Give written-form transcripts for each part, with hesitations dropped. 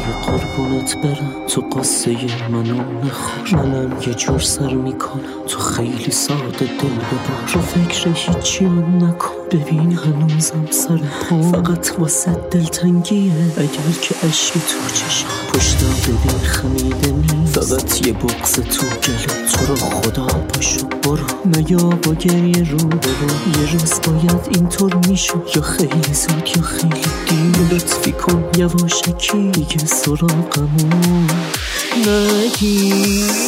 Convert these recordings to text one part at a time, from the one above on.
قربونت برم، تو قصه منو نخور. منم یه جور سر میکنم، تو خیلی ساده دل ببر. رو فکر هیچی نکن، ببین هنوزم سر پا. فقط واسه دلتنگیه اگر که عشقی تو چشم. پشتم ببین خمیده نیست، فقط یه بغض تو گلو. تو رو خدا پاشو برو، مگه با گریه رو برو. یه روز باید اینطور میشد، یا خیلی زود یا خیلی دیر. لطفی کن یواشکی دیگه سراغمون نگیر.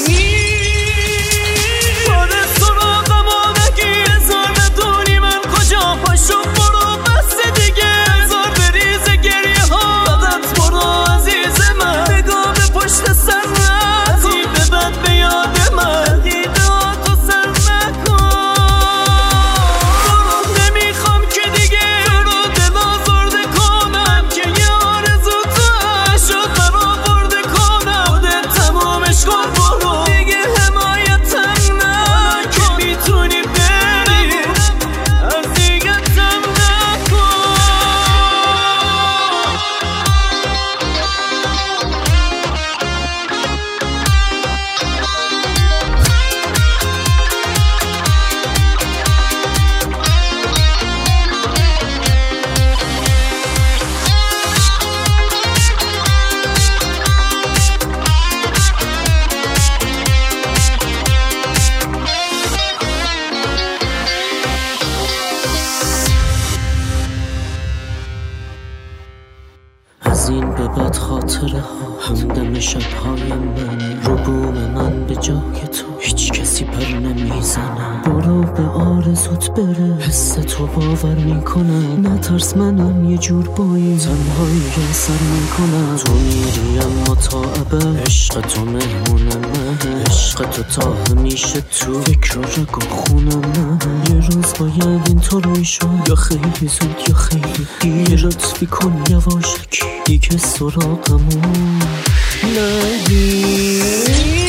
از این به بعد خاطره ها همدم شبهای من. رو بوم من به جای تو هیچ کسی پر نمیزنه. برو به آرزوت بره، حس تو باور میکنم. نترس منم یه جور بایی تنهایی سر میکنم. تو میری اما تا ابد، عشق تو مهمون من. عشق تو تا همیشه تو فکر و رگ و خون من. یه روز باید اینطور میشد، یا خیلی زود یا خیلی دیر. لطفی کن یواشکی دیگه سراغمون نگیر.